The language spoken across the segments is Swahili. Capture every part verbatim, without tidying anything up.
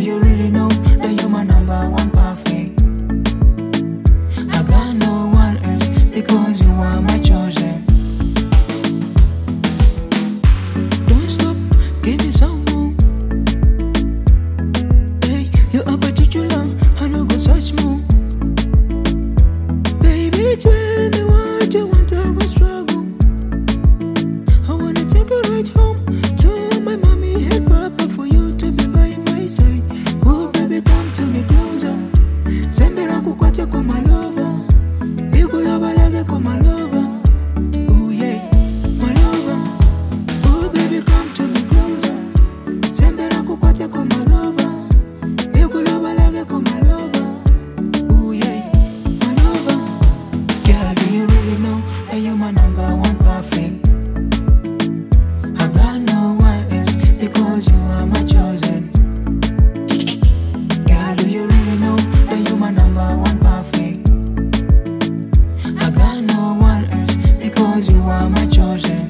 you really know that you're my number one perfect? I got no one else because you are my chosen. Don't stop, give me some more. Hey, you are particular, I no go search more. Baby, tell me what you want, I go struggle. I wanna take you right home to my mommy and papa for you to be by my side. Oh baby, come to me closer. Sembera kukwate kwa my lover. Bigula balage kwa my lover. Oh yeah, my lover. Oh baby, come to me closer. Sembera kukwate kwa my lover. Bigula balage kwa my lover. Oh yeah, my lover. Girl, do you really know that you're my number one perfect? I got no one else because you are my chosen. Girl, do you really know that you're my number one perfect? I got no one else because you are my chosen.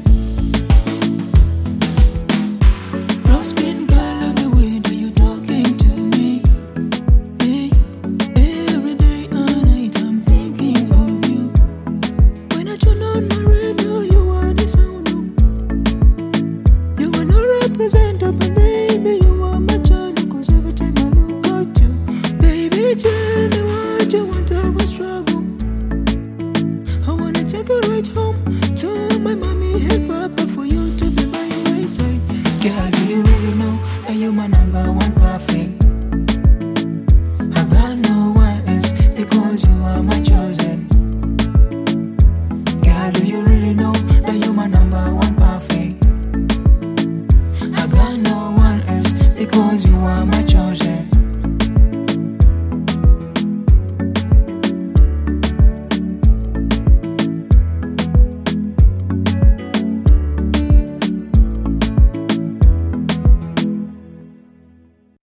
Brown skin girl, love the way that you talking to me. Hey, every day and night I'm thinking of you. When I turn on my radio, you are the sound of. You are not represented, but baby, you are my channel. Cause every time I look at you, baby, tell me what you want, I go struggle. I wanna take you right home to my mommy and papa for you to be by my side. Girl, do you really know that you're my number one perfect? I got no one else because you are my chosen. Girl, do you really know that you're my number one perfect? I got no one else because you are my chosen.